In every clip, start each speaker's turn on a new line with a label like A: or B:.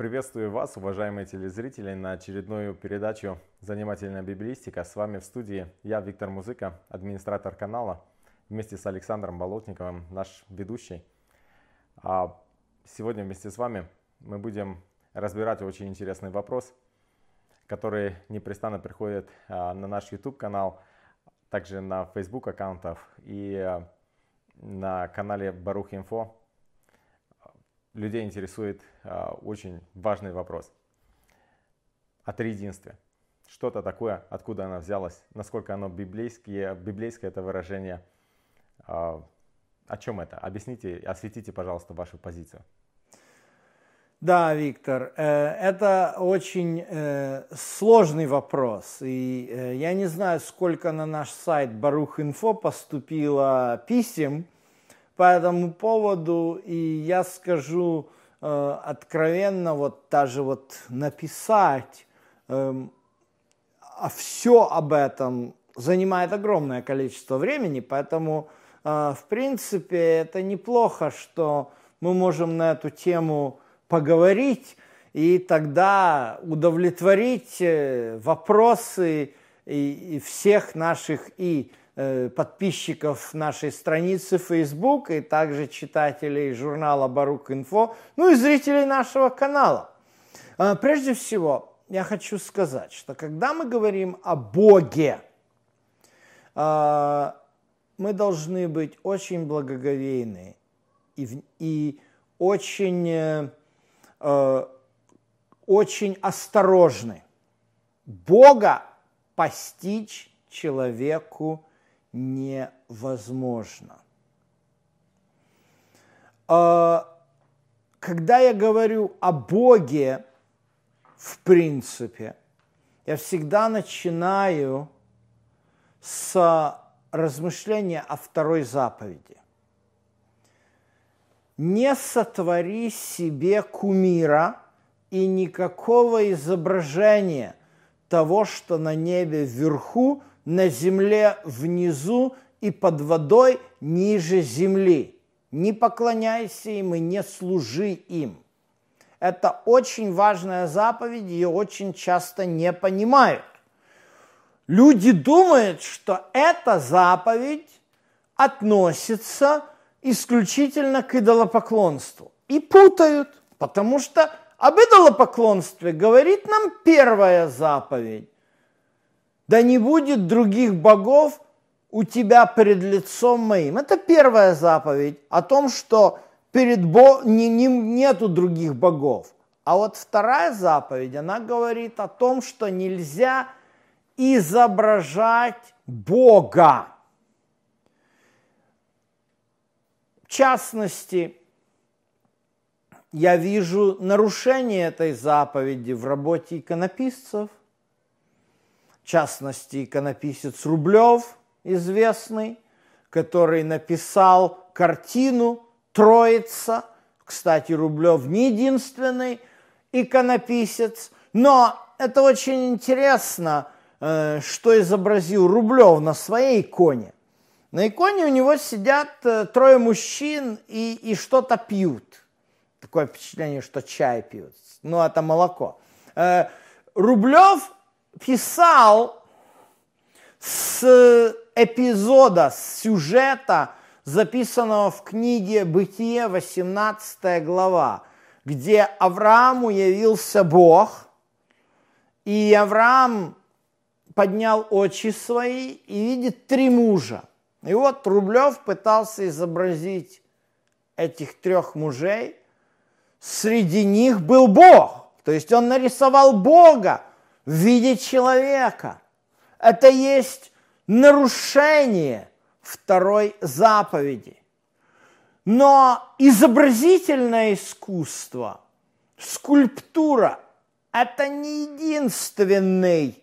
A: Приветствую вас, уважаемые телезрители, на очередную передачу «Занимательная библеистика». С вами в студии я, Виктор Музыка, администратор канала, вместе с Александром Болотниковым, наш ведущий. Сегодня вместе с вами мы будем разбирать очень интересный вопрос, который непрестанно приходит на наш YouTube-канал, также на Facebook-аккаунтах и на канале Барух-Инфо. Людей интересует очень важный вопрос о триединстве. Что это такое, откуда оно взялось, насколько оно библейское это выражение, о чем это? Объясните, осветите, пожалуйста, вашу позицию.
B: Да, Виктор, это очень сложный вопрос. И я не знаю, сколько на наш сайт Барух-Инфо поступило писем по этому поводу, и я скажу откровенно, даже написать все об этом занимает огромное количество времени, поэтому, в принципе, это неплохо, что мы можем на эту тему поговорить и тогда удовлетворить вопросы и всех наших подписчиков нашей страницы Facebook, и также читателей журнала Барух-Инфо, и зрителей нашего канала. Прежде всего, я хочу сказать, что когда мы говорим о Боге, мы должны быть очень благоговейны и очень осторожны. Бога постичь человеку невозможно. Когда я говорю о Боге, в принципе, я всегда начинаю с размышления о второй заповеди. Не сотвори себе кумира и никакого изображения того, что на небе вверху, на земле внизу и под водой ниже земли. Не поклоняйся им и не служи им. Это очень важная заповедь, ее очень часто не понимают. Люди думают, что эта заповедь относится исключительно к идолопоклонству. И путают, потому что об идолопоклонстве говорит нам первая заповедь. Да не будет других богов у тебя перед лицом моим. Это первая заповедь о том, что нету других богов. А вот вторая заповедь, она говорит о том, что нельзя изображать Бога. В частности, я вижу нарушение этой заповеди в работе иконописцев. В частности, иконописец Рублев, известный, который написал картину «Троица». Кстати, Рублев не единственный иконописец, но это очень интересно, что изобразил Рублев на своей иконе. На иконе у него сидят трое мужчин и что-то пьют. Такое впечатление, что чай пьют. Это молоко. Рублев писал с эпизода, с сюжета, записанного в книге «Бытие», 18 глава, где Аврааму явился Бог, и Авраам поднял очи свои и видит 3 мужа. И вот Рублев пытался изобразить этих 3 мужей. Среди них был Бог. То есть он нарисовал Бога в виде человека. Это есть нарушение второй заповеди. Но изобразительное искусство, скульптура – это не единственный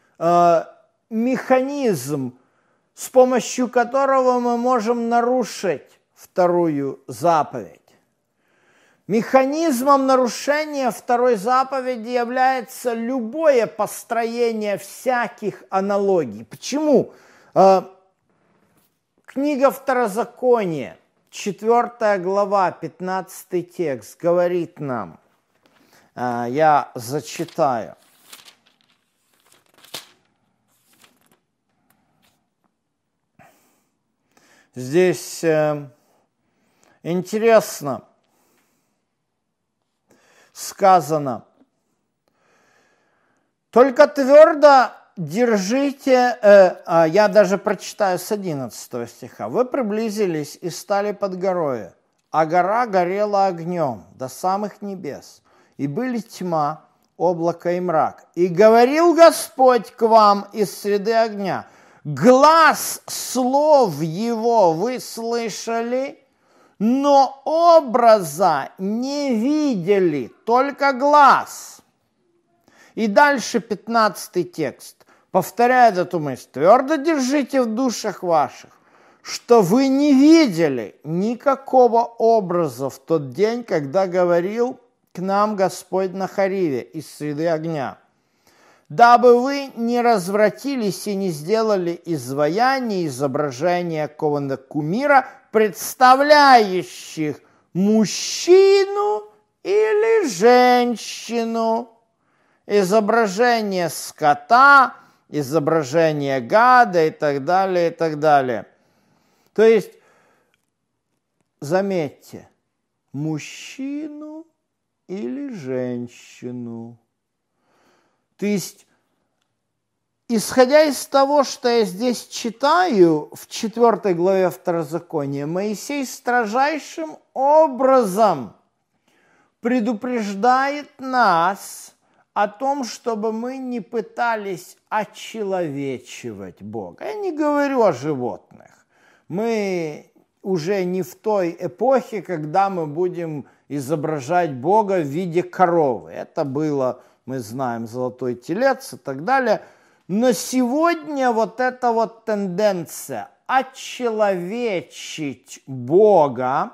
B: механизм, с помощью которого мы можем нарушить вторую заповедь. Механизмом нарушения второй заповеди является любое построение всяких аналогий. Почему? Книга Второзакония, 4 глава, 15 текст, говорит нам: Я зачитаю. Здесь интересно сказано: только твердо держите, я даже прочитаю с 11 стиха. Вы приблизились и стали под горою, а гора горела огнем до самых небес, и были тьма, облако и мрак. И говорил Господь к вам из среды огня: глас слов его вы слышали, но образа не видели, только глас. И дальше 15 текст повторяет эту мысль. Твердо держите в душах ваших, что вы не видели никакого образа в тот день, когда говорил к нам Господь на Хориве из среды огня, дабы вы не развратились и не сделали изваяние, изображение какого-то кумира, представляющих мужчину или женщину, изображение скота, изображение гада и так далее, и так далее. То есть, заметьте, мужчину или женщину. То есть, исходя из того, что я здесь читаю в 4 главе Второзакония, Моисей строжайшим образом предупреждает нас о том, чтобы мы не пытались очеловечивать Бога. Я не говорю о животных. Мы уже не в той эпохе, когда мы будем изображать Бога в виде коровы. Это было, мы знаем, золотой телец и так далее. Но сегодня вот эта вот тенденция очеловечить Бога,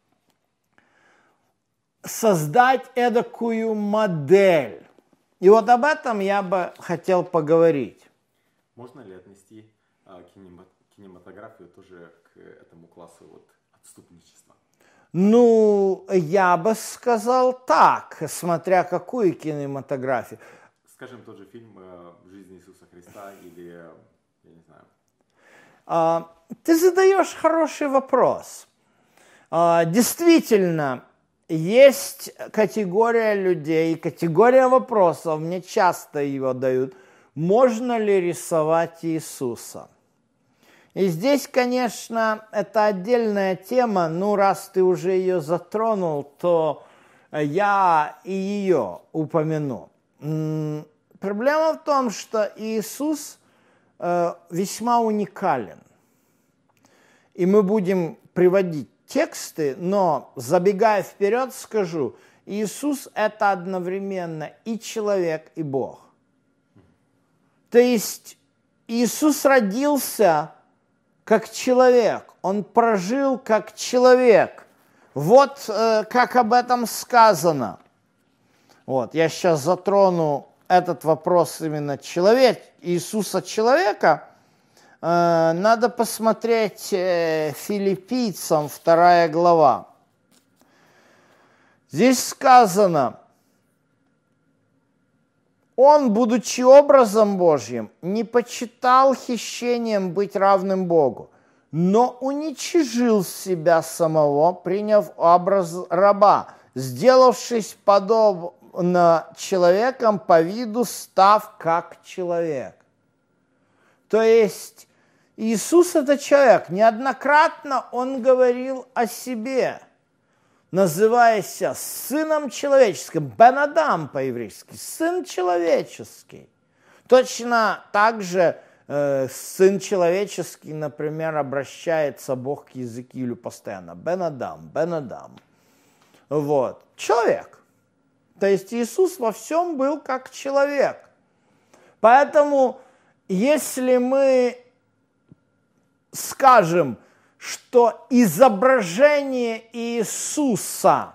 B: создать эдакую модель. И вот об этом я бы хотел поговорить.
A: Можно ли отнести кинематографию тоже к этому классу вот отступничества?
B: Ну, я бы сказал так, смотря какую кинематографию.
A: Скажем, тот же фильм «Жизнь Иисуса Христа» или, я не знаю.
B: Ты задаешь хороший вопрос. Действительно, есть категория людей, категория вопросов, мне часто его дают, можно ли рисовать Иисуса? И здесь, конечно, это отдельная тема, ну, раз ты уже ее затронул, то я и ее упомяну. Проблема в том, что Иисус весьма уникален. И мы будем приводить тексты, но, забегая вперед, скажу, Иисус – это одновременно и человек, и Бог. То есть Иисус родился как человек, Он прожил как человек. Вот как об этом сказано. Вот, я сейчас затрону этот вопрос именно Иисуса человека. Надо посмотреть Филиппийцам 2 глава. Здесь сказано: Он, будучи образом Божьим, не почитал хищением быть равным Богу, но уничижил себя самого, приняв образ раба, сделавшись подобно человеком по виду, став как человек. То есть Иисус – это человек. Неоднократно Он говорил о себе, называясь Сыном Человеческим, Бен Адам по-еврейски, Сын Человеческий. Точно так же Сын Человеческий, например, обращается Бог к Иезекиилю постоянно. Бен Адам, Бен Адам. Вот. Человек. То есть Иисус во всем был как человек. Поэтому, если мы скажем, что изображение Иисуса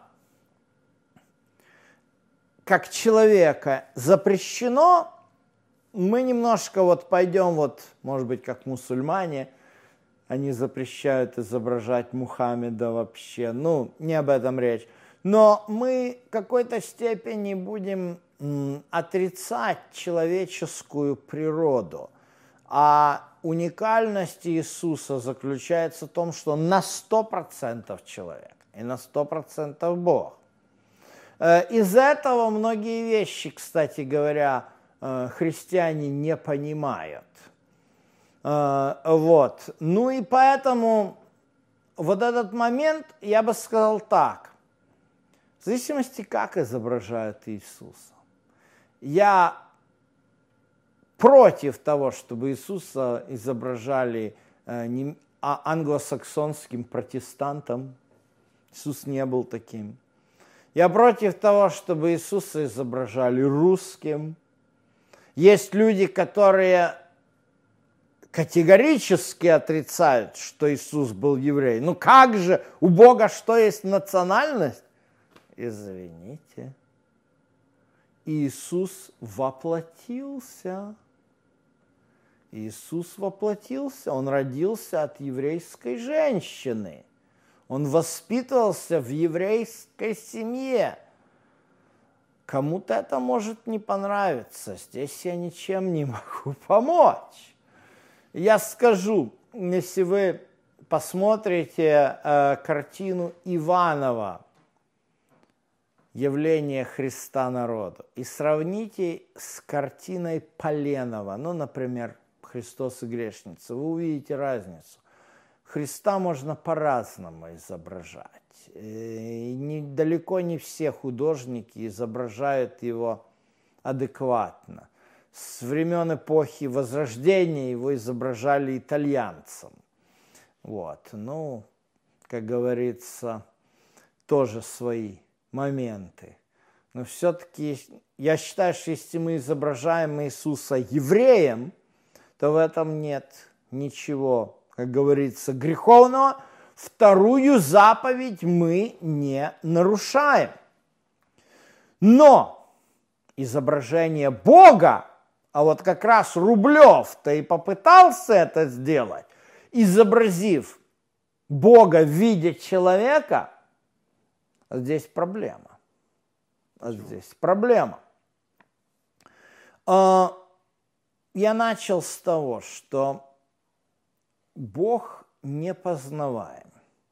B: как человека запрещено, мы немножко вот пойдем, вот, может быть, как мусульмане, они запрещают изображать Мухаммеда вообще, ну, не об этом речь. Но мы в какой-то степени будем отрицать человеческую природу. А уникальность Иисуса заключается в том, что он на 100% человек и на 100% Бог. Из этого многие вещи, кстати говоря, христиане не понимают. Вот. Ну и поэтому вот этот момент, я бы сказал так, в зависимости, как изображают Иисуса. Я против того, чтобы Иисуса изображали англосаксонским протестантом. Иисус не был таким. Я против того, чтобы Иисуса изображали русским. Есть люди, которые категорически отрицают, что Иисус был еврей. Ну как же, у Бога что есть национальность? Извините. Иисус воплотился. Иисус воплотился, Он родился от еврейской женщины. Он воспитывался в еврейской семье. Кому-то это может не понравиться. Здесь я ничем не могу помочь. Я скажу, если вы посмотрите картину Иванова «Явление Христа народу» и сравните с картиной Поленова, ну, например, «Христос и грешница», вы увидите разницу. Христа можно по-разному изображать. И далеко не все художники изображают его адекватно. С времен эпохи Возрождения его изображали итальянцем. Вот. Ну, как говорится, тоже свои моменты. Но все-таки я считаю, что если мы изображаем Иисуса евреем, то в этом нет ничего, как говорится, греховного. Вторую заповедь мы не нарушаем. Но изображение Бога, а вот как раз Рублев-то и попытался это сделать, изобразив Бога в виде человека, здесь проблема. Здесь проблема. Я начал с того, что Бог непознаваем.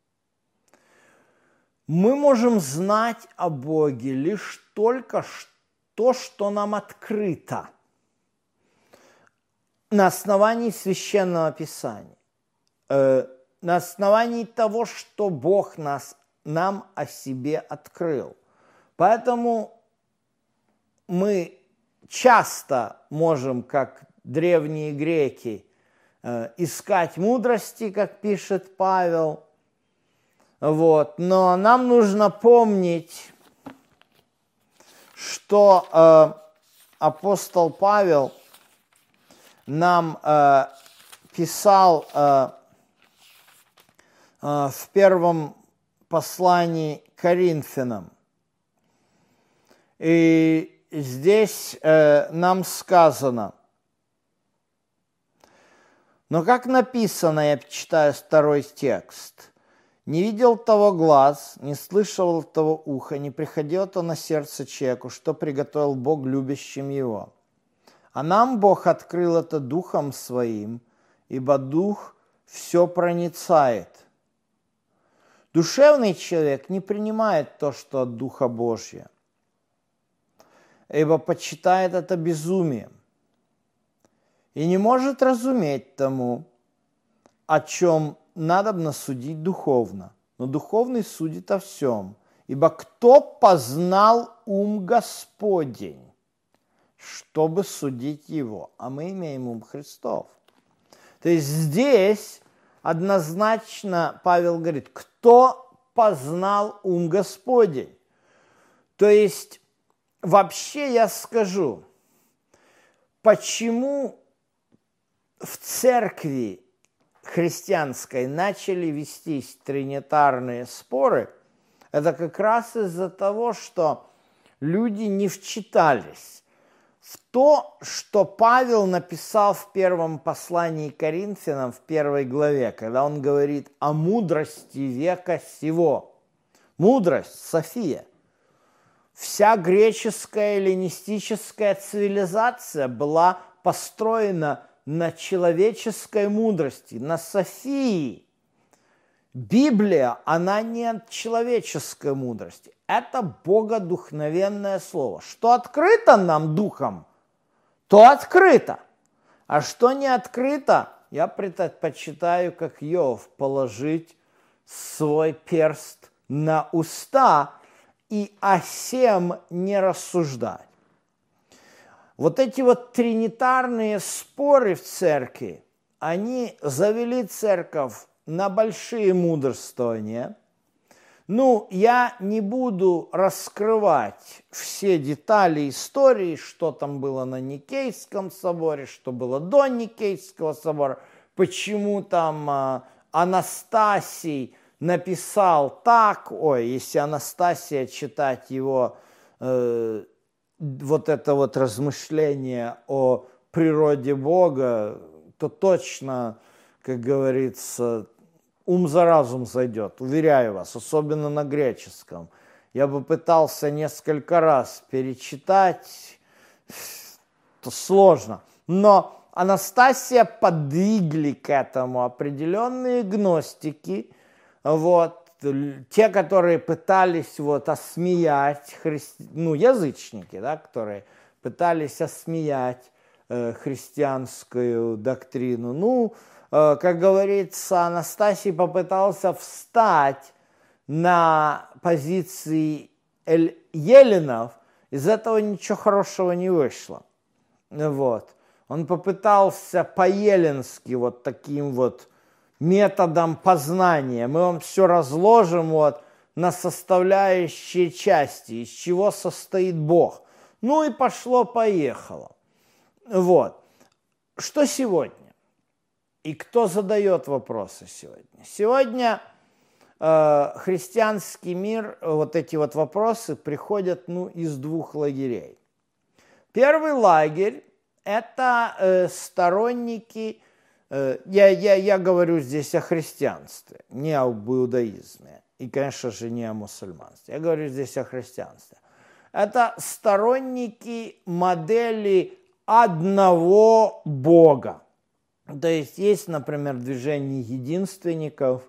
B: Мы можем знать о Боге лишь только то, что нам открыто на основании Священного Писания, на основании того, что Бог нам о себе открыл. Поэтому мы часто можем, как древние греки, искать мудрости, как пишет Павел. Вот. Но нам нужно помнить, что апостол Павел нам писал в первом послании к Коринфянам. И здесь нам сказано: но как написано, я читаю второй текст, «Не видел того глаз, не слышал того уха, не приходило то на сердце человеку, что приготовил Бог любящим его. А нам Бог открыл это Духом Своим, ибо Дух все проницает. Душевный человек не принимает то, что от Духа Божия, ибо почитает это безумием, и не может разуметь тому, о чем надобно судить духовно. Но духовный судит о всем. Ибо кто познал ум Господень, чтобы судить его? А мы имеем ум Христов». То есть здесь однозначно Павел говорит, кто познал ум Господень. То есть вообще я скажу, почему в церкви христианской начали вестись тринитарные споры, это как раз из-за того, что люди не вчитались в то, что Павел написал в первом послании к Коринфянам в 1 главе, когда он говорит о мудрости века сего. Мудрость, София. Вся греческая эллинистическая цивилизация была построена на человеческой мудрости, на Софии. Библия, она не от человеческой мудрости. Это богодухновенное слово. Что открыто нам духом, то открыто. А что не открыто, я предпочитаю, как Иов, положить свой перст на уста и о сем не рассуждать. Вот эти вот тринитарные споры в церкви, они завели церковь на большие мудрствования. Ну, я не буду раскрывать все детали истории, что там было на Никейском соборе, что было до Никейского собора, почему там Анастасий написал так, если Анастасия читать его вот это вот размышление о природе Бога, то точно, как говорится, ум за разум зайдет, уверяю вас, особенно на греческом. Я бы пытался несколько раз перечитать, то сложно. Но Анастасия подвигли к этому определенные гностики, вот, те, которые пытались вот осмеять, язычники, да, которые пытались осмеять христианскую доктрину. Как говорится, Анастасий попытался встать на позиции эллинов, из этого ничего хорошего не вышло. Вот. Он попытался по-эллински вот таким вот методом познания. Мы вам все разложим вот на составляющие части, из чего состоит Бог. Ну и пошло-поехало. Вот. Что сегодня? И кто задает вопросы сегодня? Сегодня христианский мир, вот эти вот вопросы приходят из двух лагерей. Первый лагерь – это сторонники, я говорю здесь о христианстве, не об иудаизме и, конечно же, не о мусульманстве. Я говорю здесь о христианстве. Это сторонники модели одного Бога. То есть, например, движение единственников.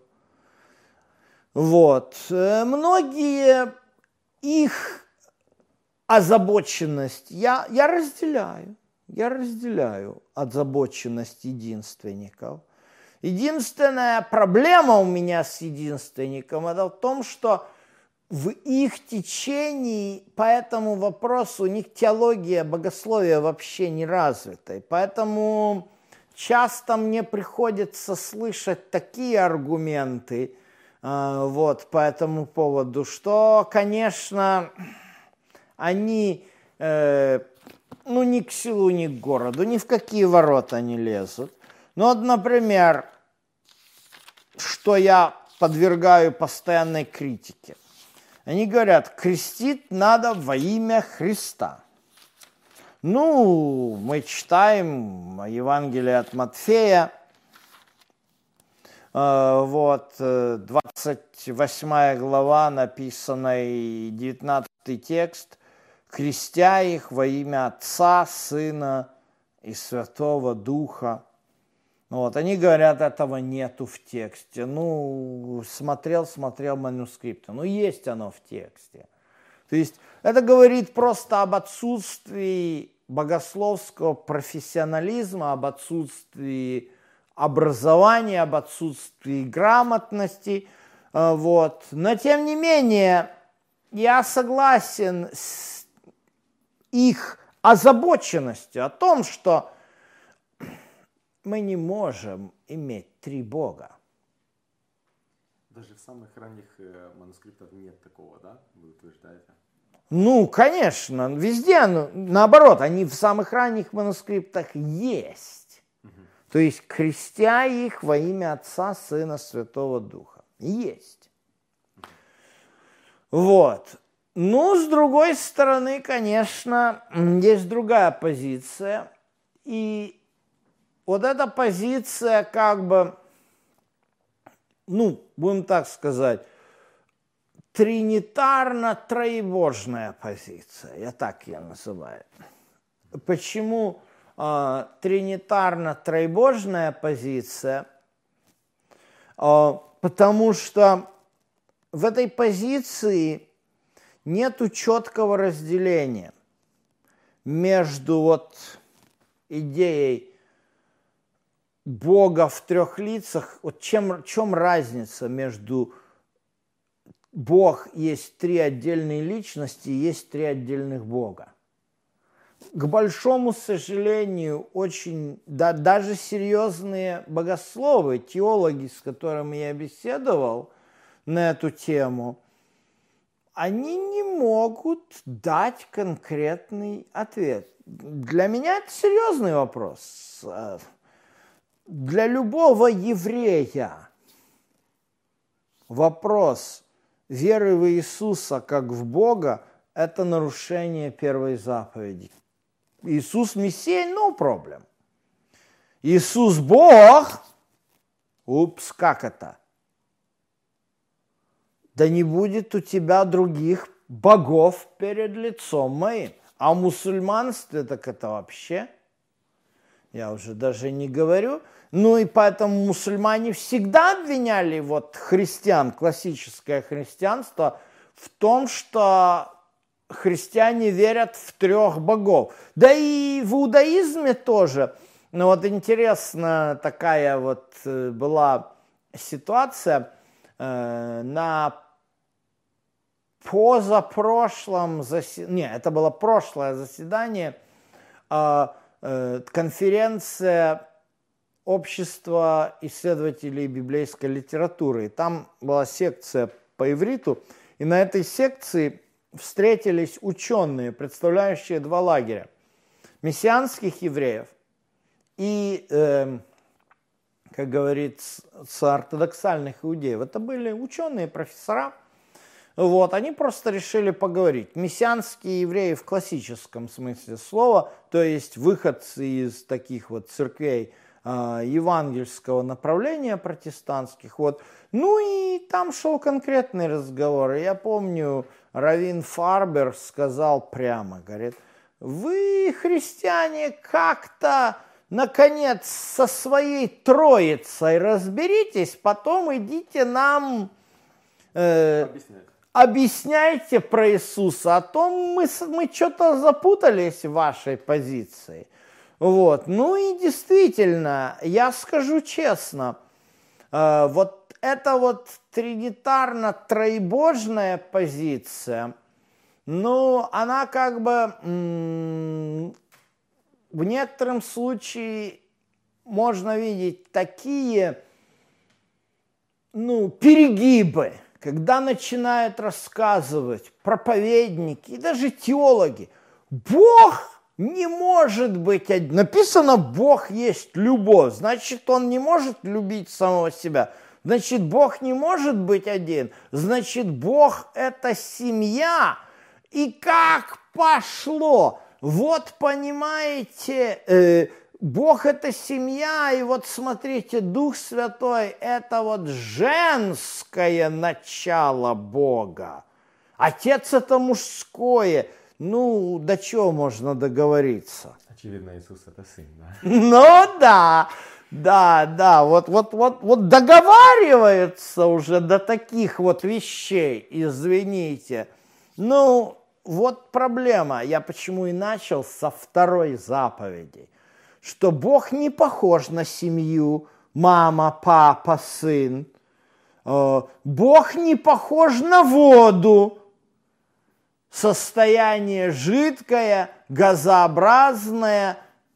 B: Вот. Многие их озабоченность я разделяю. Я разделяю озабоченность единственников. Единственная проблема у меня с единственником это в том, что в их течении по этому вопросу у них теология, богословие вообще не развита. И поэтому часто мне приходится слышать такие аргументы по этому поводу, что, конечно, они ни к селу, ни к городу, ни в какие ворота не лезут. Например, что я подвергаю постоянной критике. Они говорят, крестить надо во имя Христа. Мы читаем Евангелие от Матфея, 28 глава, написанный 19 текст, крестя их во имя Отца, Сына и Святого Духа. Они говорят, этого нету в тексте. Смотрел манускрипты. Есть оно в тексте. То есть это говорит просто об отсутствии богословского профессионализма, об отсутствии образования, об отсутствии грамотности. Но тем не менее, я согласен с их озабоченностью о том, что мы не можем иметь три Бога.
A: Даже в самых ранних манускриптах нет такого, да? Вы утверждаете?
B: Конечно, везде, наоборот, они в самых ранних манускриптах есть. То есть, крестя их во имя Отца, Сына, Святого Духа. Есть. С другой стороны, конечно, есть другая позиция. И вот эта позиция, будем так сказать, тринитарно-троебожная позиция, я так ее называю. Почему тринитарно-троебожная позиция? Потому что в этой позиции нету четкого разделения между вот идеей Бога в трех лицах. Вот в чем разница между Бог есть три отдельные личности и есть три отдельных Бога? К большому сожалению, очень, даже серьезные богословы, теологи, с которыми я беседовал на эту тему, они не могут дать конкретный ответ. Для меня это серьезный вопрос. Для любого еврея вопрос веры в Иисуса как в Бога – это нарушение первой заповеди. Иисус Мессия, no problem. Иисус Бог, упс, как это? Да не будет у тебя других богов перед лицом моим. А в мусульманстве так это вообще, я уже даже не говорю. Ну и поэтому мусульмане всегда обвиняли вот христиан, классическое христианство, в том, что христиане верят в трех богов. Да и в иудаизме тоже. Ну вот интересно, такая вот была ситуация на позапрошлом заседании, это было прошлое заседание, конференция Общества исследователей библейской литературы. И там была секция по ивриту, и на этой секции встретились ученые, представляющие два лагеря. Мессианских евреев и, как говорится, ортодоксальных иудеев. Это были ученые, профессора. Вот, они просто решили поговорить. Мессианские евреи в классическом смысле слова, то есть выходцы из таких вот церквей евангельского направления протестантских. Вот. Ну и там шел конкретный разговор. Я помню, раввин Фарбер сказал прямо, говорит, вы, христиане, как-то, наконец, со своей троицей разберитесь, потом идите нам объясняйте про Иисуса, а то мы что-то запутались в вашей позиции. Вот. Ну и действительно, я скажу честно, вот эта вот тринитарно-троебожная позиция, ну, она как бы в некотором случае можно видеть такие, перегибы, когда начинают рассказывать проповедники и даже теологи, Бог не может быть один. Написано, Бог есть любовь, значит, Он не может любить самого себя. Значит, Бог не может быть один. Значит, Бог – это семья. И как пошло? Вот, понимаете, Бог – это семья, и вот смотрите, Дух Святой – это вот женское начало Бога. Отец – это мужское. Ну, до чего можно договориться?
A: Очевидно, Иисус – это сын, да?
B: Ну, да, вот договариваются уже до таких вот вещей, извините. Ну, вот проблема. Я почему и начал со второй заповеди. Что Бог не похож на семью, мама, папа, сын. Бог не похож на воду. Состояние жидкое, газообразное,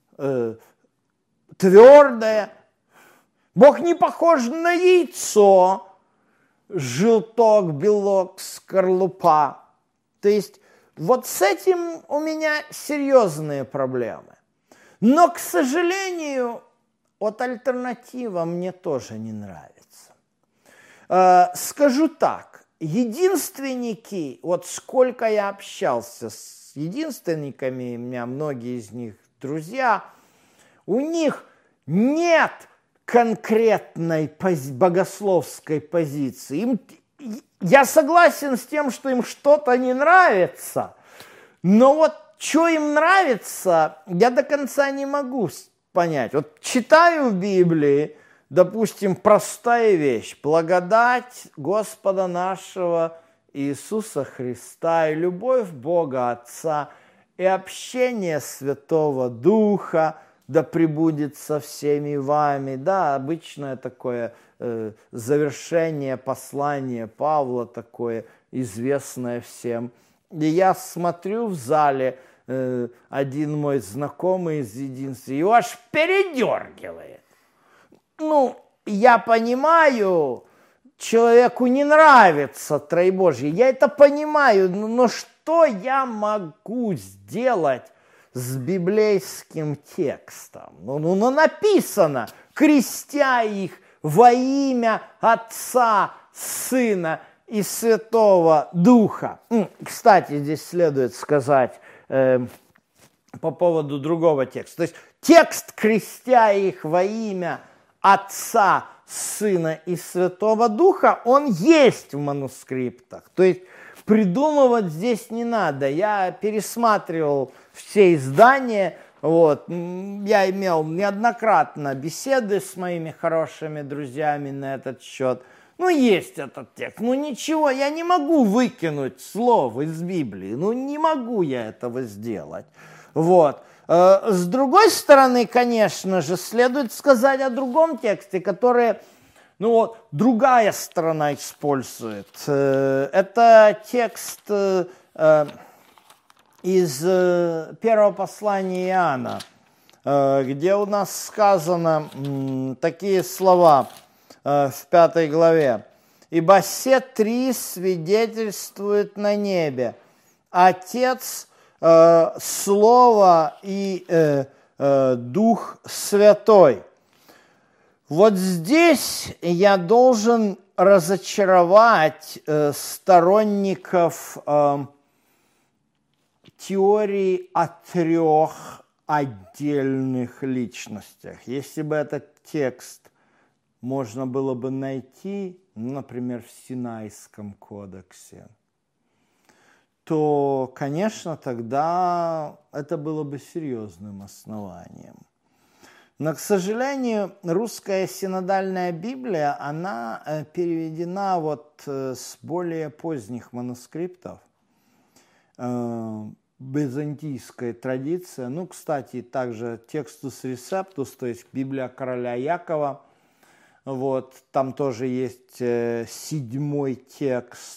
B: твердое. Бог не похож на яйцо, желток, белок, скорлупа. То есть вот с этим у меня серьезные проблемы. Но, к сожалению, вот альтернатива мне тоже не нравится. Скажу так, единственники, вот сколько я общался с единственниками, у меня многие из них друзья, у них нет конкретной богословской позиции. я согласен с тем, что им что-то не нравится, но вот что им нравится, я до конца не могу понять. Вот читаю в Библии, допустим, простая вещь. Благодать Господа нашего Иисуса Христа и любовь Бога Отца и общение Святого Духа да пребудет со всеми вами. Да, обычное такое завершение послания Павла, такое известное всем. И я смотрю в зале, один мой знакомый из единства, его аж передергивает. Ну, я понимаю, человеку не нравится Троебожье, я это понимаю, но что я могу сделать с библейским текстом? Ну написано, крестя их во имя Отца, Сына и Святого Духа. Кстати, здесь следует сказать по поводу другого текста. То есть текст «крестя их во имя Отца, Сына и Святого Духа», он есть в манускриптах. То есть придумывать здесь не надо. Я пересматривал все издания. Вот. Я имел неоднократно беседы с моими хорошими друзьями на этот счет. Ну, есть этот текст. Ну, ничего, я не могу выкинуть слово из Библии. Ну, не могу я этого сделать. Вот. С другой стороны, конечно же, следует сказать о другом тексте, который, ну вот, другая сторона использует. Это текст из первого послания Иоанна, где у нас сказано такие слова в 5 главе. «Ибо все три свидетельствуют на небе: Отец, Слово и Дух Святой». Вот здесь я должен разочаровать сторонников теории о трех отдельных личностях. Если бы этот текст можно было бы найти, например, в Синайском кодексе, то, конечно, тогда это было бы серьезным основанием. Но, к сожалению, русская синодальная Библия, она переведена вот с более поздних манускриптов, византийская традиция. Ну, кстати, также Textus Receptus, то есть Библия короля Якова. Вот, там тоже есть 7-й текст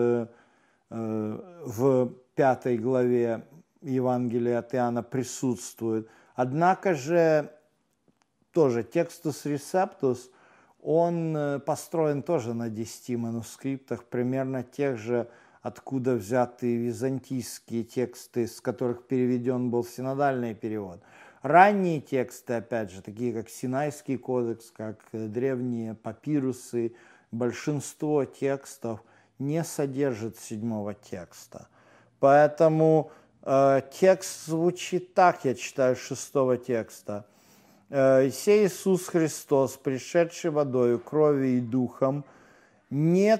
B: в 5 главе Евангелия от Иоанна присутствует. Однако же тоже Textus Receptus, он построен тоже на 10 манускриптах, примерно тех же, откуда взяты византийские тексты, с которых переведен был синодальный перевод. Ранние тексты, опять же, такие как Синайский кодекс, как древние папирусы, большинство текстов не содержит 7-го текста. Поэтому текст звучит так, я читаю 6-го текста. «Сей Иисус Христос, пришедший водою, кровью и духом, не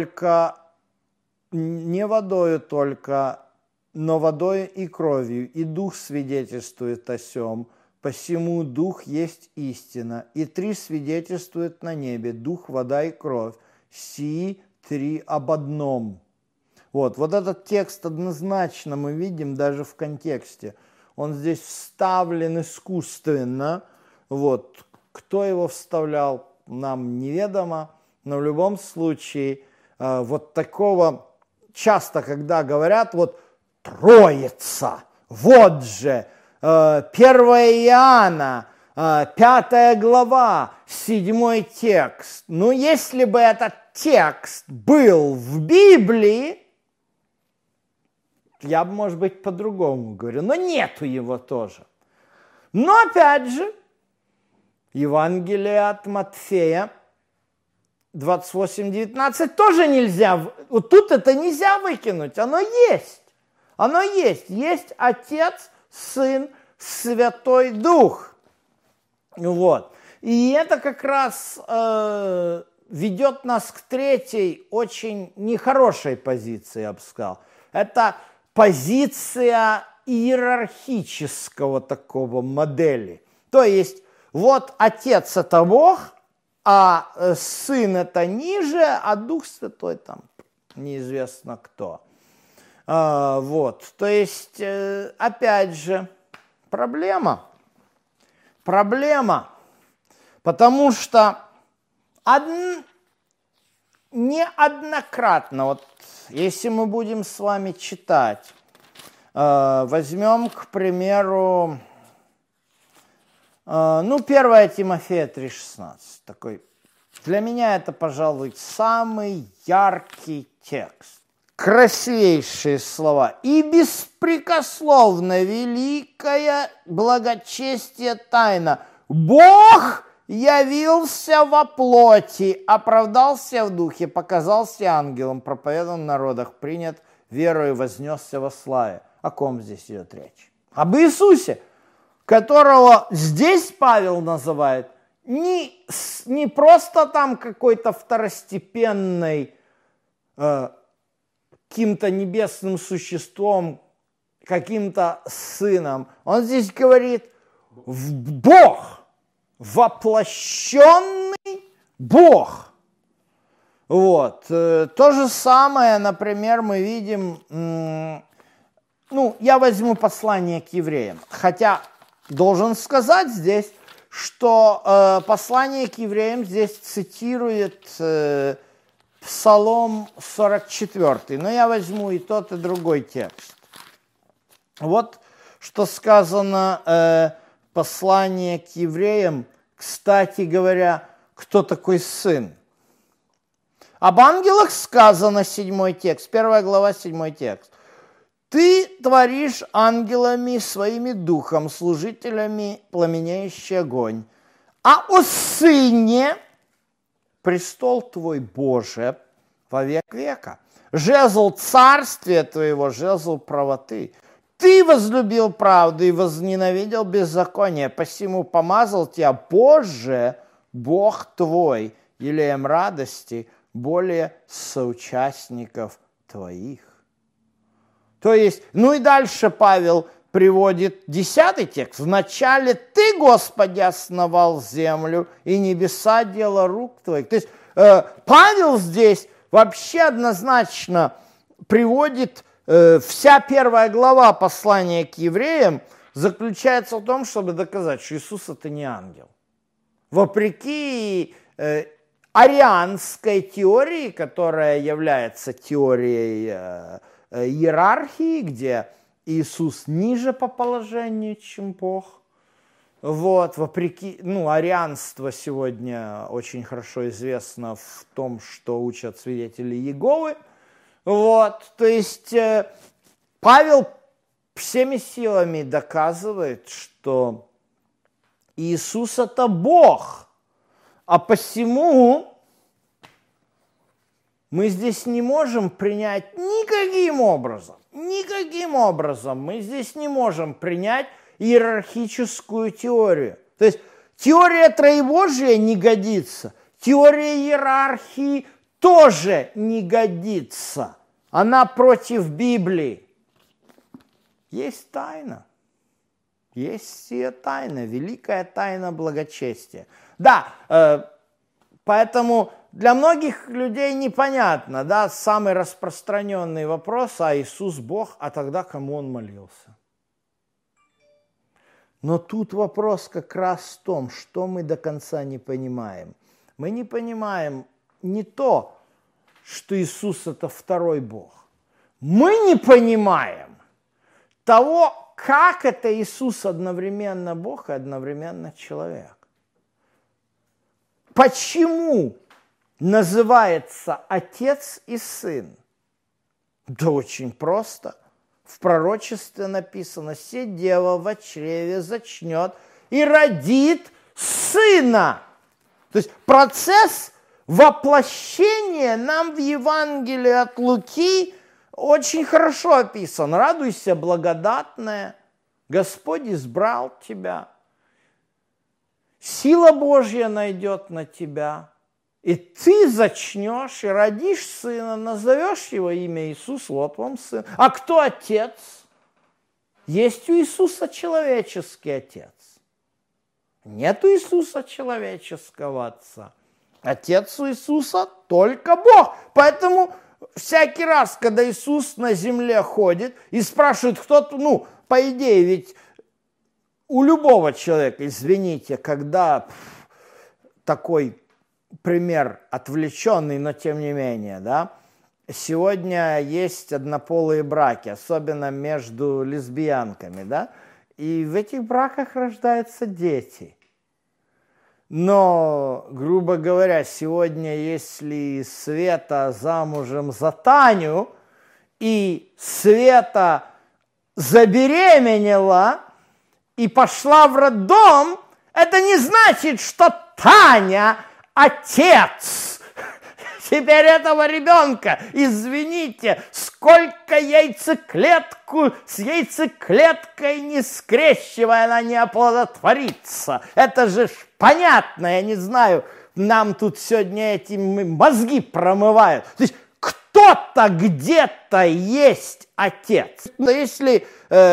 B: водою только, но водою и кровью, и Дух свидетельствует о сем, посему Дух есть истина, и три свидетельствуют на небе: Дух, вода и кровь, сии три об одном». Вот этот текст однозначно мы видим даже в контексте. Он здесь вставлен искусственно. Вот. Кто его вставлял, нам неведомо, но в любом случае вот такого часто, когда говорят, вот Троица, вот же, 1 Иоанна, 5 глава, 7 текст. Ну, если бы этот текст был в Библии, я бы, может быть, по-другому говорю, но нету его тоже. Но, опять же, Евангелие от Матфея 28-19 тоже нельзя, вот тут это нельзя выкинуть, оно есть. Оно есть. Есть Отец, Сын, Святой Дух. Вот. И это как раз ведет нас к третьей, очень нехорошей позиции, я бы сказал. Это позиция иерархического такого модели. То есть, вот Отец – это Бог, а Сын – это ниже, а Дух Святой там неизвестно кто. Вот, то есть, опять же, проблема, потому что неоднократно, вот если мы будем с вами читать, возьмем, к примеру, 1 Тимофея 3,16, такой, для меня это, пожалуй, самый яркий текст. Красивейшие слова. «И беспрекословно великая благочестие тайна. Бог явился во плоти, оправдался в духе, показался ангелом, проповедан в народах, принят верою, вознесся во славе». О ком здесь идет речь? Об Иисусе, которого здесь Павел называет не просто там какой-то второстепенной каким-то небесным существом, каким-то сыном. Он здесь говорит Бог, воплощенный Бог. Вот. То же самое, например, мы видим, я возьму послание к евреям, хотя должен сказать здесь, что послание к евреям здесь цитирует Псалом 44, но я возьму и тот, и другой текст. Вот что сказано послание к евреям, кстати говоря, кто такой сын. Об ангелах сказано, 7 текст, 1 глава, 7 текст. «Ты творишь ангелами своими духом, служителями пламенеющий огонь, а о сыне престол твой Боже во век века, жезл царствия твоего, жезл правоты. Ты возлюбил правду и возненавидел беззаконие, посему помазал тебя Боже, Бог твой, елеем радости, более соучастников твоих». То есть, и дальше Павел приводит 10 текст. «Вначале ты, Господи, основал землю, и небеса дело рук твоих». То есть Павел здесь вообще однозначно приводит, вся 1 глава послания к евреям заключается в том, чтобы доказать, что Иисус – это не ангел. Вопреки арианской теории, которая является теорией иерархии, где Иисус ниже по положению, чем Бог. Вот, вопреки, арианство сегодня очень хорошо известно в том, что учат свидетели Иеговы. Вот, то есть Павел всеми силами доказывает, что Иисус – это Бог, а посему мы здесь не можем принять никаким образом мы здесь не можем принять иерархическую теорию. То есть теория троебожия не годится, теория иерархии тоже не годится. Она против Библии. Есть тайна. Есть сия тайна, великая тайна благочестия. Да, поэтому для многих людей непонятно, да, самый распространенный вопрос, а Иисус Бог, а тогда кому Он молился? Но тут вопрос как раз в том, что мы до конца не понимаем. Мы не понимаем не то, что Иисус – это второй Бог. Мы не понимаем того, как это Иисус одновременно Бог и одновременно человек. Почему называется Отец и Сын? Да очень просто. В пророчестве написано: «Се дева во чреве зачнет и родит сына». То есть процесс воплощения нам в Евангелии от Луки очень хорошо описан. «Радуйся, благодатная, Господь избрал тебя, сила Божья найдет на тебя». И ты зачнешь и родишь сына, назовешь его имя Иисус, вот вам сын. А кто отец? Есть у Иисуса человеческий отец. Нет у Иисуса человеческого отца. Отец у Иисуса только Бог. Поэтому всякий раз, когда Иисус на земле ходит и спрашивает кто-то, по идее, ведь у любого человека, извините, когда такой пример отвлеченный, но тем не менее, да, сегодня есть однополые браки, особенно между лесбиянками, да, и в этих браках рождаются дети. Но, грубо говоря, сегодня, если Света замужем за Таню, и Света забеременела и пошла в роддом, это не значит, что Таня отец теперь этого ребенка. Извините, сколько яйцеклетку с яйцеклеткой не скрещивая, она не оплодотворится. Это же понятно, я не знаю, нам тут сегодня эти мозги промывают. То есть кто-то где-то есть отец. Но если,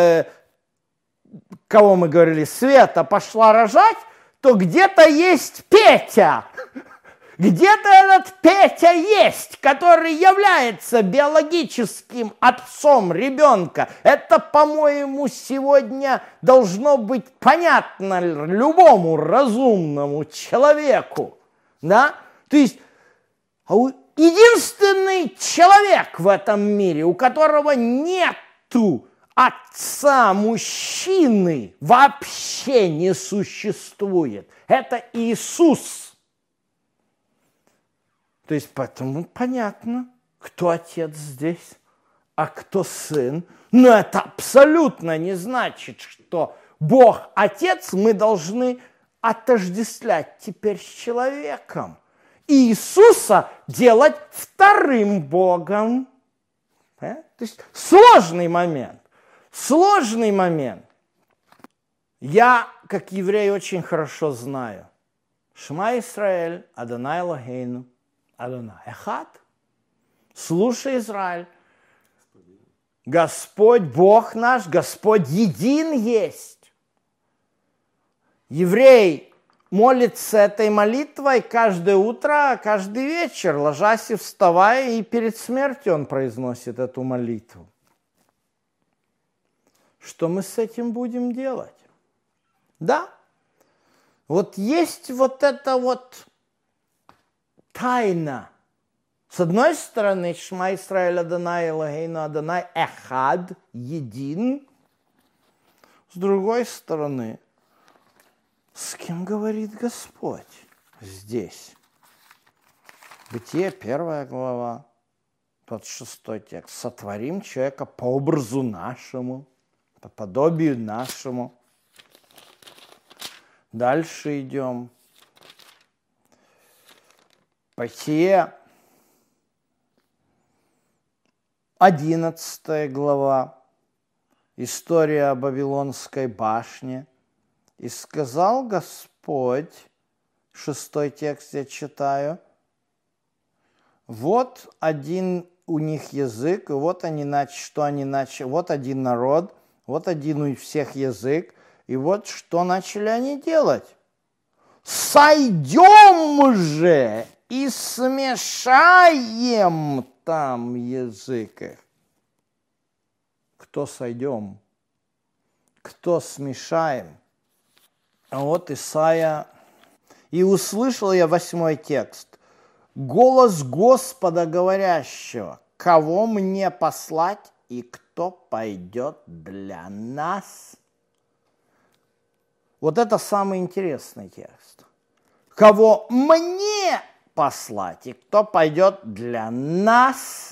B: кого мы говорили, Света пошла рожать, то где-то есть Петя. Где-то этот Петя есть, который является биологическим отцом ребенка. Это, по-моему, сегодня должно быть понятно любому разумному человеку. Да? То есть единственный человек в этом мире, у которого нету отца мужчины, вообще не существует. Это Иисус. То есть поэтому понятно, кто отец здесь, а кто сын. Но это абсолютно не значит, что Бог отец мы должны отождествлять теперь с человеком. И Иисуса делать вторым Богом. То есть сложный момент. Сложный момент. Я, как еврей, очень хорошо знаю. Шма Исраэль, Адонай Элохейну, Адонай Эхад. Слушай, Израиль, Господь Бог наш, Господь един есть. Еврей молится этой молитвой каждое утро, каждый вечер, ложась и вставая, и перед смертью он произносит эту молитву. Что мы с этим будем делать? Да, вот есть вот эта вот тайна. С одной стороны, Шма Исраэль Адонай Элохейну Адонай Эхад, един. С другой стороны, с кем говорит Господь здесь? Бытие 1 глава, 26 текст. Сотворим человека по образу нашему, по подобию нашему. Дальше идем. Бытие 11 глава. История о Вавилонской башне. И сказал Господь, 6 текст я читаю, вот один у них язык, и вот они начали, вот один народ, вот один у всех язык, и вот что начали они делать. Сойдем же и смешаем там язык их. Кто сойдем? Кто смешаем? А вот Исайя. И услышал я 8 текст. Голос Господа говорящего, кого мне послать и кто пойдет для нас? Вот это самый интересный текст. Кого мне послать и кто пойдет для нас?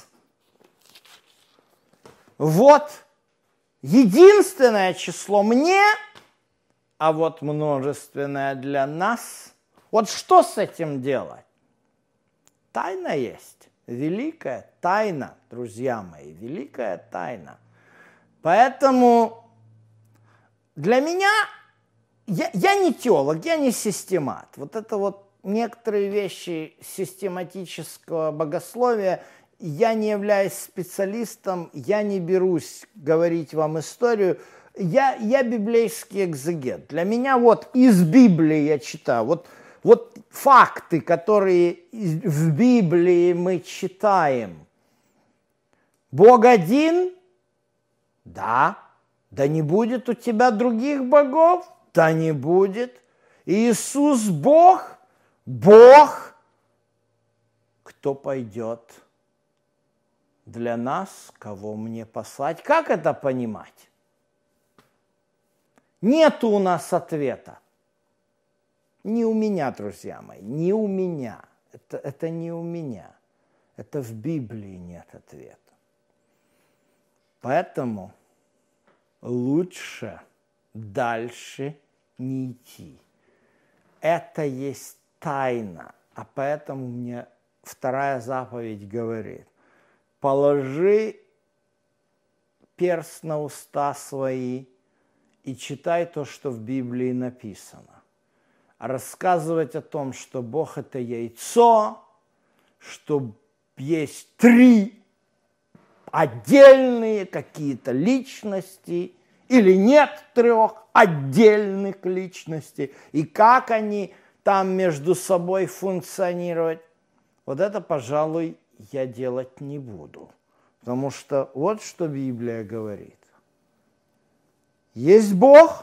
B: Вот единственное число мне, а вот множественное для нас. Вот что с этим делать? Тайна есть, великая тайна, друзья мои, великая тайна. Поэтому для меня, я не теолог, я не системат. Вот это вот некоторые вещи систематического богословия, я не являюсь специалистом, я не берусь говорить вам историю. Я библейский экзегет. Для меня вот из Библии я читаю. Вот факты, которые в Библии мы читаем. Бог один? Да. Да не будет у тебя других богов? Да не будет. Иисус Бог? Бог. Кто пойдет для нас, кого мне послать? Как это понимать? Нету у нас ответа. Не у меня, друзья мои, не у меня. Это не у меня. Это в Библии нет ответа. Поэтому лучше дальше не идти. Это есть тайна. А поэтому мне вторая заповедь говорит: положи перст на уста свои и читай то, что в Библии написано. Рассказывать о том, что Бог – это яйцо, что есть 3 отдельные какие-то личности, или нет 3 отдельных личностей, и как они там между собой функционировать, вот это, пожалуй, я делать не буду. Потому что вот что Библия говорит. Есть Бог,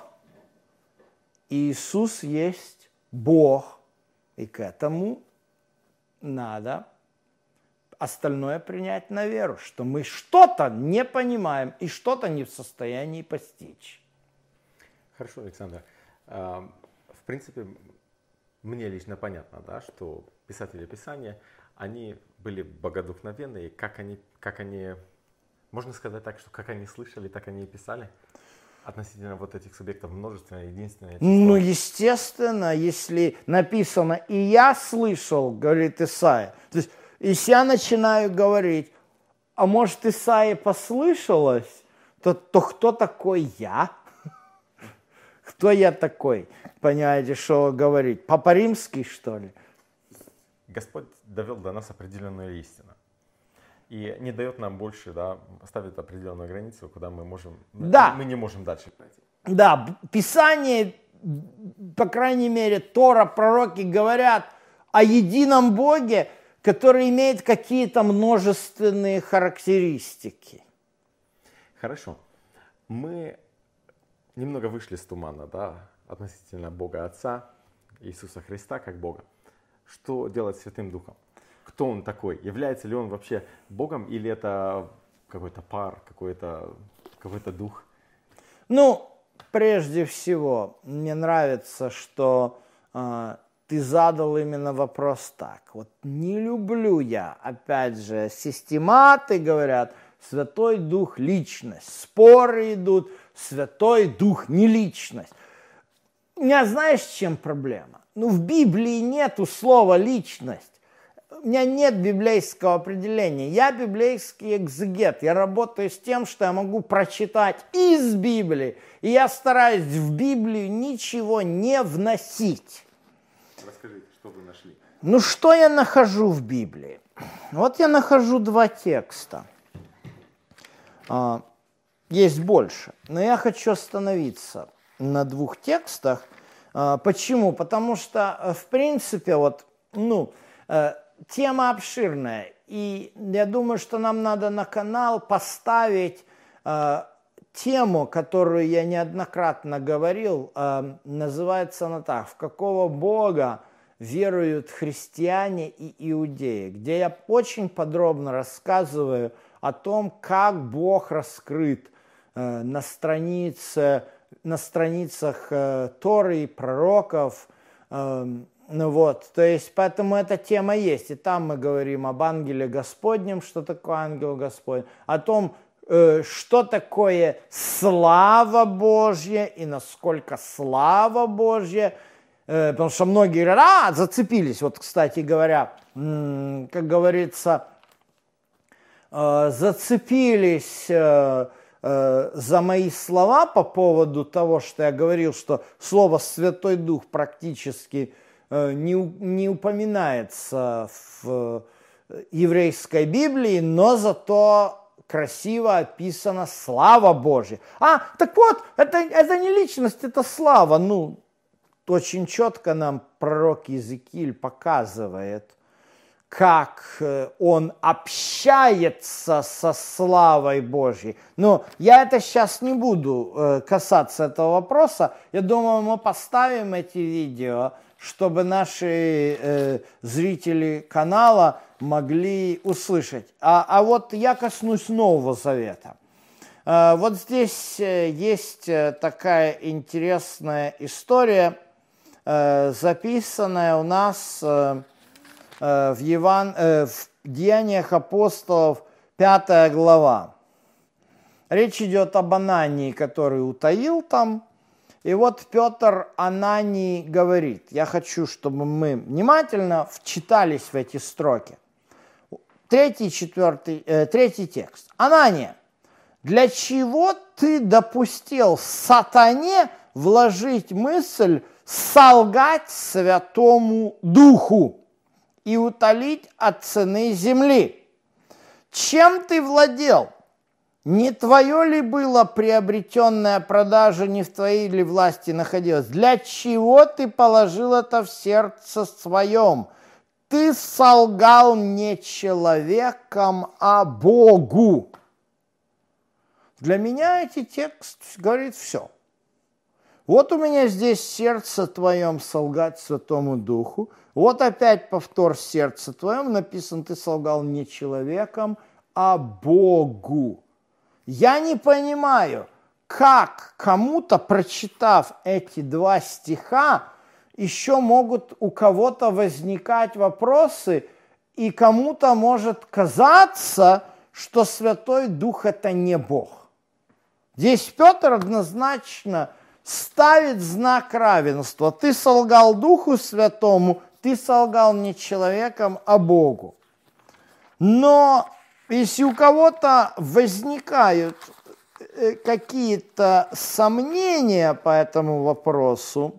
B: и Иисус есть Бог. И к этому надо остальное принять на веру, что мы что-то не понимаем и что-то не в состоянии постичь.
A: Хорошо, Александр. В принципе, мне лично понятно, да, что писатели Писания, они были богодухновенные, как они, можно сказать так, что как они слышали, так они и писали относительно вот этих субъектов множественное, единственное число.
B: Ну, естественно, если написано «и я слышал», говорит Исаия, то есть если я начинаю говорить, а может, Исаии послышалось, то кто такой я? Кто я такой? Понимаете, что говорить? Папа Римский, что ли?
A: Господь довел до нас определенную истину. И не дает нам больше, да, ставит определенную границу, куда мы не можем дальше пройти.
B: Да, Писание, по крайней мере, Тора, пророки говорят о едином Боге, который имеет какие-то множественные характеристики.
A: Хорошо. Мы немного вышли с тумана, да, относительно Бога Отца, Иисуса Христа как Бога. Что делать с Святым Духом? Кто он такой? Является ли он вообще Богом или это какой-то пар, какой-то дух?
B: Ну, прежде всего, мне нравится, что ты задал именно вопрос так. Вот не люблю я, опять же, систематы говорят, Святой Дух – личность. Споры идут, Святой Дух – не личность. У меня знаешь, в чем проблема? Ну, в Библии нету слова «личность». У меня нет библейского определения. Я библейский экзегет. Я работаю с тем, что я могу прочитать из Библии. И я стараюсь в Библию ничего не вносить.
A: Расскажите, что вы нашли?
B: Ну, что я нахожу в Библии? Вот я нахожу 2 текста. Есть больше. Но я хочу остановиться на 2 текстах. Почему? Потому что, в принципе, тема обширная. И я думаю, что нам надо на канал поставить тему, которую я неоднократно говорил. Называется она так: «В какого Бога веруют христиане и иудеи», где я очень подробно рассказываю о том, как Бог раскрыт на страницах Торы и пророков. То есть, поэтому эта тема есть. И там мы говорим об ангеле Господнем, что такое ангел Господень, о том, что такое слава Божья и насколько слава Божья. Потому что многие говорят, зацепились. Вот, кстати говоря, как говорится, зацепились за мои слова по поводу того, что я говорил, что слово «Святой Дух» практически не упоминается в еврейской Библии, но зато красиво описана слава Божья. Так вот, это не личность, это слава. Очень четко нам пророк Иезекииль показывает, как он общается со славой Божьей. Но я это сейчас не буду касаться этого вопроса. Я думаю, мы поставим эти видео, чтобы наши зрители канала могли услышать. А вот я коснусь Нового Завета. Вот здесь есть такая интересная история, записанная у нас в Деяниях апостолов, 5 глава. Речь идет об Анании, который утаил там. И вот Петр Анании говорит, я хочу, чтобы мы внимательно вчитались в эти строки. Третий текст. Анания, для чего ты допустил сатане вложить мысль солгать Святому Духу и утолить от цены земли? Чем ты владел? Не твое ли было приобретенная продажа, не в твоей ли власти находилась? Для чего ты положил это в сердце своем? Ты солгал не человеком, а Богу. Для меня этот текст говорит все. Вот у меня здесь в сердце твоем солгать Святому Духу. Вот опять повтор в сердце твоем написан, ты солгал не человеком, а Богу. Я не понимаю, как кому-то, прочитав эти два стиха, еще могут у кого-то возникать вопросы, и кому-то может казаться, что Святой Дух – это не Бог. Здесь Петр однозначно ставит знак равенства. Ты солгал Духу Святому, ты солгал не человеком, а Богу. Но если у кого-то возникают какие-то сомнения по этому вопросу,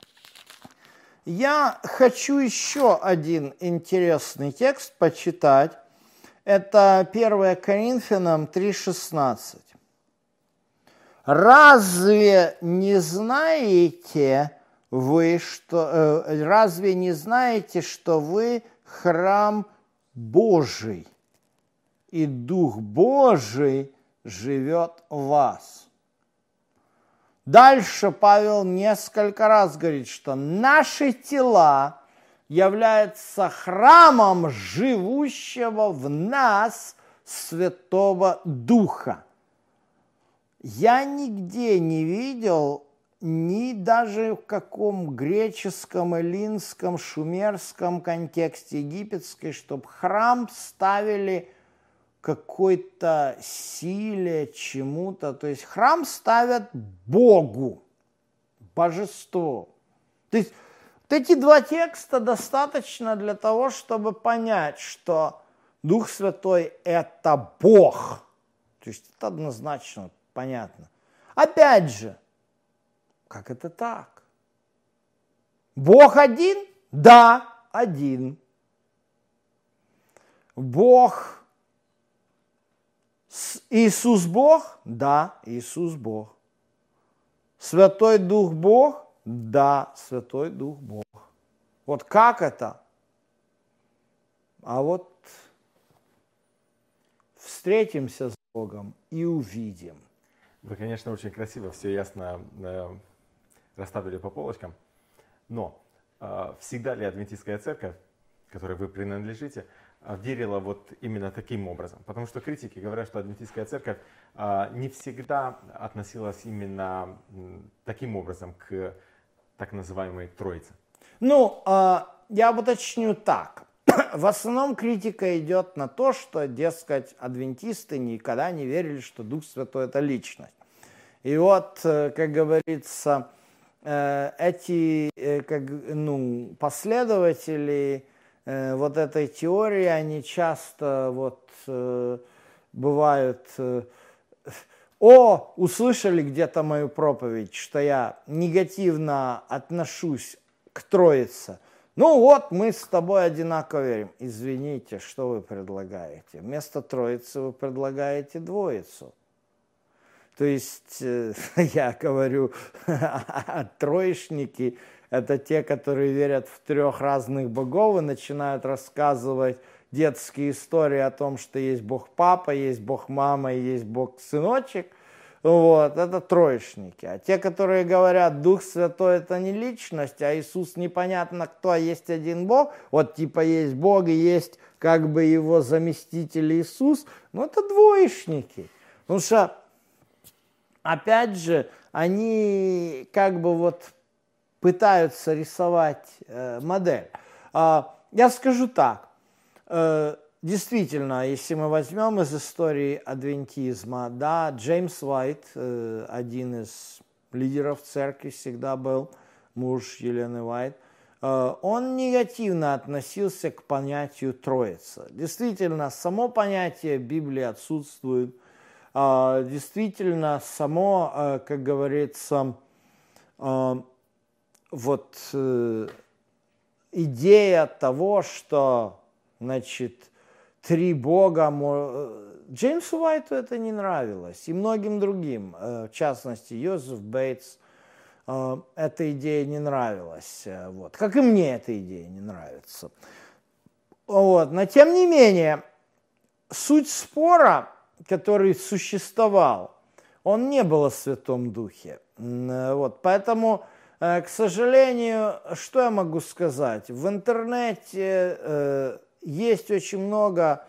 B: я хочу еще один интересный текст почитать. Это 1 Коринфянам 3,16. Разве не знаете, что вы храм Божий, и Дух Божий живет в вас? Дальше Павел несколько раз говорит, что наши тела являются храмом живущего в нас Святого Духа. Я нигде не видел, ни даже в каком греческом, эллинском, шумерском контексте египетской, чтобы храм ставили какой-то силе, чему-то. То есть храм ставят Богу, божеству. То есть вот эти два текста достаточно для того, чтобы понять, что Дух Святой – это Бог. То есть это однозначно понятно. Опять же, как это так? Бог один? Да, один. Иисус Бог? Да, Иисус Бог. Святой Дух Бог? Да, Святой Дух Бог. Вот как это? А вот встретимся с Богом и увидим.
A: Вы, конечно, очень красиво, все ясно расставили по полочкам. Но всегда ли адвентистская церковь, которой вы принадлежите, верила вот именно таким образом? Потому что критики говорят, что адвентистская церковь не всегда относилась именно таким образом к так называемой Троице.
B: Я уточню так. В основном критика идет на то, что, дескать, адвентисты никогда не верили, что Дух Святой – это личность. И вот, как говорится, эти последователи вот этой теории, они часто бывают, услышали где-то мою проповедь, что я негативно отношусь к Троице. Ну вот, мы с тобой одинаково верим. Извините, что вы предлагаете? Вместо Троицы вы предлагаете Двоицу. То есть, я говорю, троечники – это те, которые верят в 3 разных богов и начинают рассказывать детские истории о том, что есть Бог Папа, есть Бог Мама и есть Бог Сыночек. Вот, это троечники. А те, которые говорят, Дух Святой – это не личность, а Иисус непонятно кто, а есть один Бог, вот типа есть Бог и есть как бы его заместитель Иисус, ну это двоечники. Потому что, опять же, они как бы вот пытаются рисовать модель. Я скажу так. Действительно, если мы возьмем из истории адвентизма, да, Джеймс Уайт, один из лидеров церкви всегда был, муж Елены Уайт, он негативно относился к понятию Троицы. Действительно, само понятие Библии отсутствует. Действительно, само, как говорится, вот идея того, что, значит, 3 Бога, Джеймсу Уайту это не нравилось, и многим другим, в частности, Йозеф Бейтс, эта идея не нравилась, вот. Как и мне эта идея не нравится. Вот. Но тем не менее, суть спора, который существовал, он не был о Святом Духе. Вот. Поэтому, к сожалению, что я могу сказать? В интернете есть очень много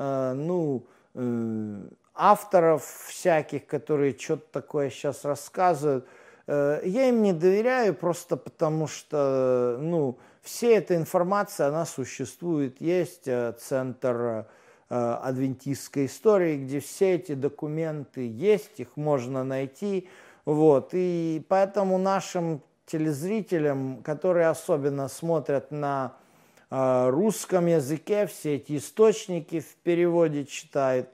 B: авторов всяких, которые что-то такое сейчас рассказывают. Я им не доверяю просто потому, что вся эта информация, она существует. Есть центр адвентистской истории, где все эти документы есть, их можно найти. Вот. И поэтому нашим телезрителям, которые особенно смотрят на русском языке, все эти источники в переводе читают,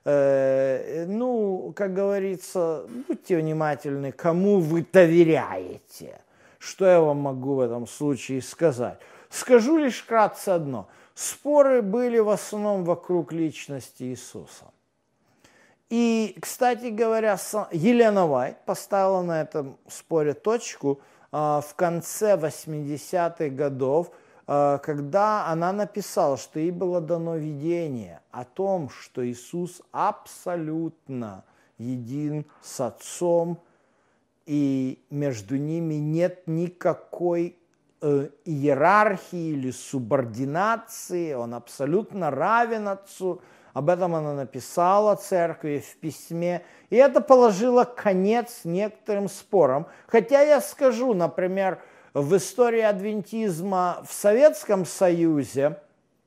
B: как говорится, будьте внимательны, кому вы доверяете. Что я вам могу в этом случае сказать? Скажу лишь вкратце одно. Споры были в основном вокруг личности Иисуса. И, кстати говоря, Елена Уайт поставила на этом споре точку в конце 80-х годов, когда она написала, что ей было дано видение о том, что Иисус абсолютно един с Отцом, и между ними нет никакой иерархии или субординации, он абсолютно равен Отцу. Об этом она написала церкви в письме, и это положило конец некоторым спорам. Хотя я скажу, например, в истории адвентизма в Советском Союзе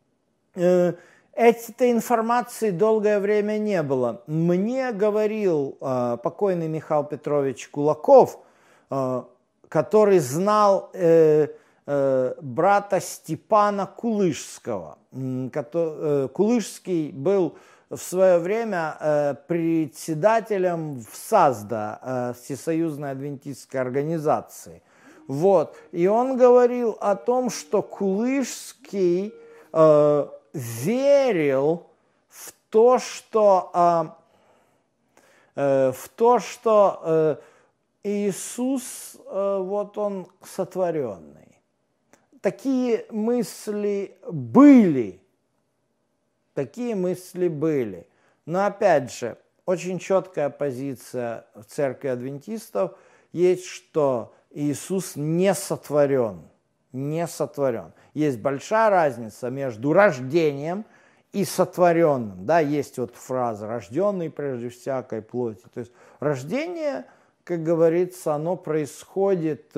B: этой информации долгое время не было. Мне говорил покойный Михаил Петрович Кулаков, который знал брата Степана Кулышского. Кулышский был в свое время председателем ВСАЗДа, Всесоюзной адвентистской организации. Вот. И он говорил о том, что Кулышский верил в то, что Иисус, вот он сотворенный. Такие мысли были. Но опять же, очень четкая позиция в церкви адвентистов есть, что Иисус не сотворен. Есть большая разница между рождением и сотворенным. Да, есть вот фраза «рожденный прежде всякой плоти». То есть рождение, как говорится, оно происходит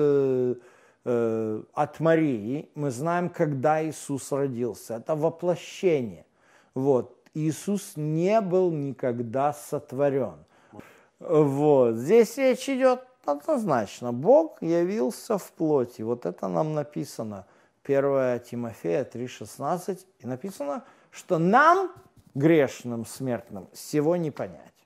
B: от Марии. Мы знаем, когда Иисус родился. Это воплощение. Вот. Иисус не был никогда сотворен. Вот. Здесь речь идет однозначно. Бог явился в плоти. Вот это нам написано. 1 Тимофея 3,16. И написано, что нам, грешным смертным, всего не понять.